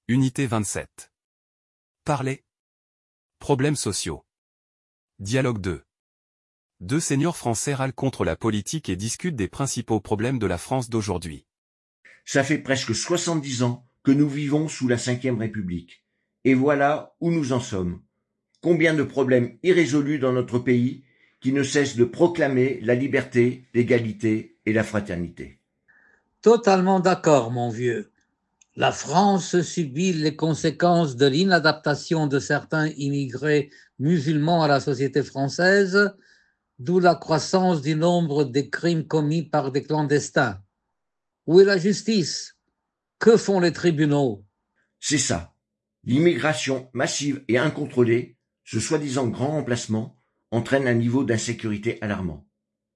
Unité 27. Parler. Problèmes sociaux. Dialogue 2. Deux seniors français râlent contre la politique et discutent des principaux problèmes de la France d'aujourd'hui. Ça fait presque 70 ans que nous vivons sous la Ve République. Et voilà où nous en sommes. Combien de problèmes irrésolus dans notre pays qui ne cessent de proclamer la liberté, l'égalité et la fraternité. Totalement d'accord, mon vieux. La France subit les conséquences de l'inadaptation de certains immigrés musulmans à la société française, d'où la croissance du nombre des crimes commis par des clandestins. Où est la justice? Que font les tribunaux? C'est ça. L'immigration massive et incontrôlée, ce soi-disant grand remplacement, entraîne un niveau d'insécurité alarmant.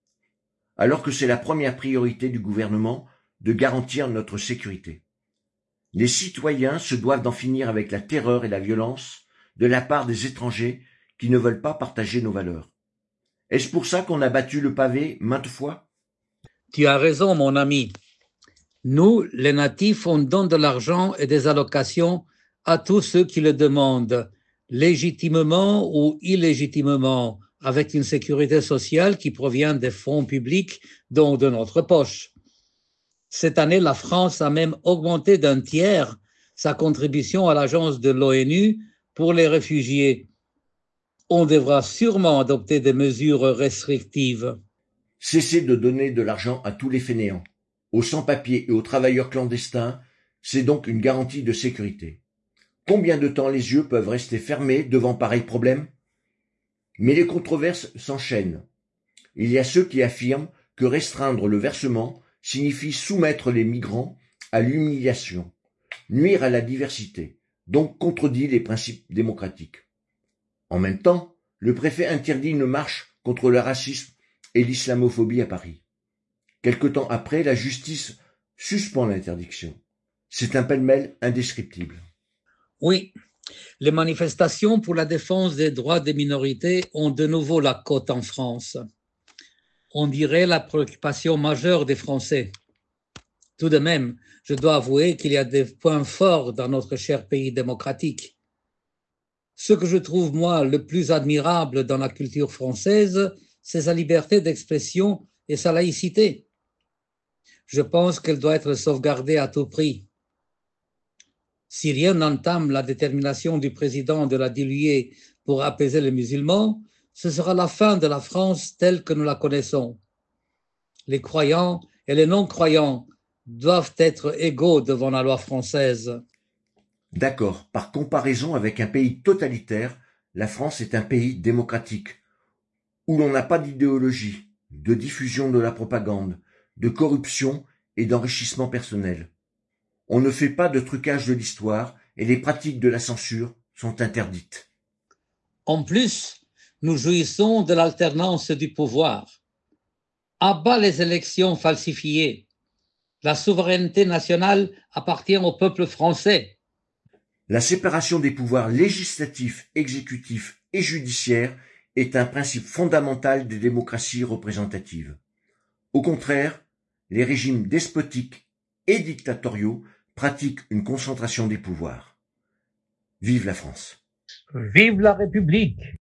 Alors que c'est la première priorité du gouvernement de garantir notre sécurité. Les citoyens se doivent d'en finir avec la terreur et la violence de la part des étrangers qui ne veulent pas partager nos valeurs. Est-ce pour ça qu'on a battu le pavé maintes fois? Tu as raison, mon ami. Nous, les natifs, on donne de l'argent et des allocations à tous ceux qui le demandent, légitimement ou illégitimement, avec une sécurité sociale qui provient des fonds publics, donc de notre poche. Cette année, la France a même augmenté d'un tiers sa contribution à l'agence de l'ONU pour les réfugiés. On devra sûrement adopter des mesures restrictives. Cessez de donner de l'argent à tous les fainéants, aux sans-papiers et aux travailleurs clandestins, c'est donc une garantie de sécurité. Combien de temps les yeux peuvent rester fermés devant pareils problèmes? Mais les controverses s'enchaînent. Il y a ceux qui affirment que restreindre le versement signifie soumettre les migrants à l'humiliation, nuire à la diversité, donc contredit les principes démocratiques. En même temps, le préfet interdit une marche contre le racisme et l'islamophobie à Paris. Quelque temps après, la justice suspend l'interdiction. C'est un pêle-mêle indescriptible. Oui, les manifestations pour la défense des droits des minorités ont de nouveau la cote en France. On dirait la préoccupation majeure des Français. Tout de même, je dois avouer qu'il y a des points forts dans notre cher pays démocratique. Ce que je trouve, moi, le plus admirable dans la culture française, c'est sa liberté d'expression et sa laïcité. Je pense qu'elle doit être sauvegardée à tout prix. Si rien n'entame la détermination du président de la diluer pour apaiser les musulmans, ce sera la fin de la France telle que nous la connaissons. Les croyants et les non-croyants doivent être égaux devant la loi française. D'accord, par comparaison avec un pays totalitaire, la France est un pays démocratique, où l'on n'a pas d'idéologie, de diffusion de la propagande, de corruption et d'enrichissement personnel. On ne fait pas de trucage de l'histoire et les pratiques de la censure sont interdites. En plus, nous jouissons de l'alternance du pouvoir. À bas les élections falsifiées. La souveraineté nationale appartient au peuple français. La séparation des pouvoirs législatifs, exécutifs et judiciaires est un principe fondamental des démocraties représentatives. Au contraire, les régimes despotiques et dictatoriaux pratiquent une concentration des pouvoirs. Vive la France! Vive la République!